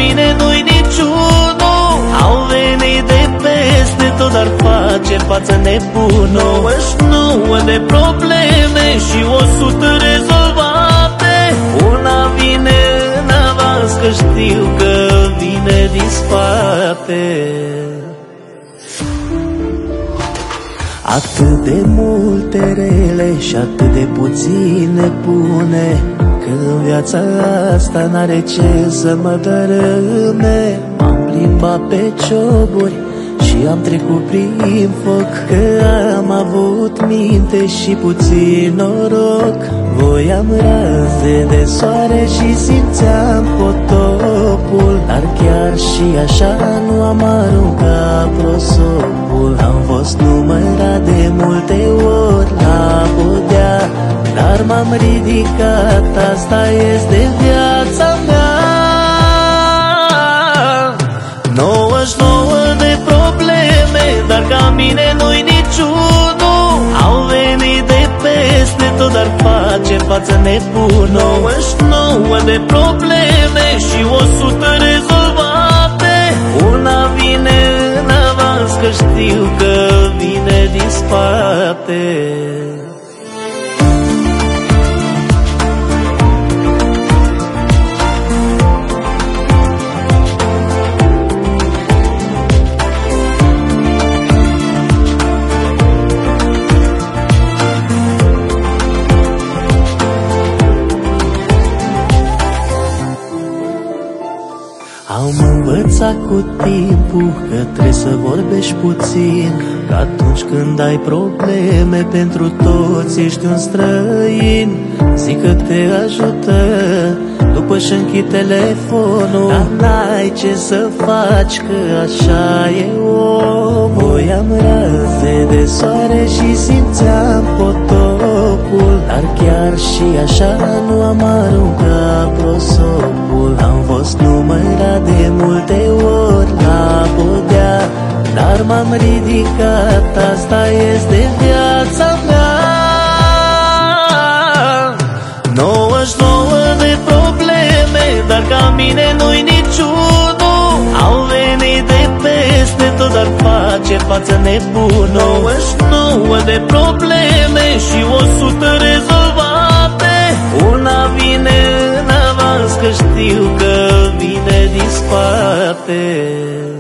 mine nu-i niciunul. Au venit de peste tot, dar face față nebunul. 99 de probleme și 100 rezolvate. Una vine în avans, că știu că vine din spate. Atât de multe rele și atât de puține bune, că în viața asta n-are ce să mă dărâme. M-am plimbat pe cioburi și am trecut prin foc, că am avut minte și puțin noroc. Voiam raze de soare și simțeam potopul, dar chiar și așa nu am aruncat prosopul. Am fost numărat de multe ori la podea, dar m-am ridicat, asta este viața mea. 99 de probleme, dar ca mine nu-i niciunul. Au venit de peste tot, dar face față nebunul. 99 de probleme și 100 rezolvate. Una vine în avans, că știu că vine din spate. Am învățat cu timpul că trebuie să vorbești puțin, că atunci când ai probleme pentru toți ești un străin. Zic că te ajută după ce închid telefonul, dar n-ai ce să faci, că așa e omul. Voiam raze de soare și simțeam potopul, dar chiar și așa nu am aruncat prosopul. Am fost numărat de multe ori la podea, dar m-am ridicat, asta este viața mea. 99 de probleme, dar ca mine nu-i niciunul. Au venit de peste tot, dar face față nebunul. 99 de probleme și 100 rezolvate. Una vine în avans, că știu că vine din spate.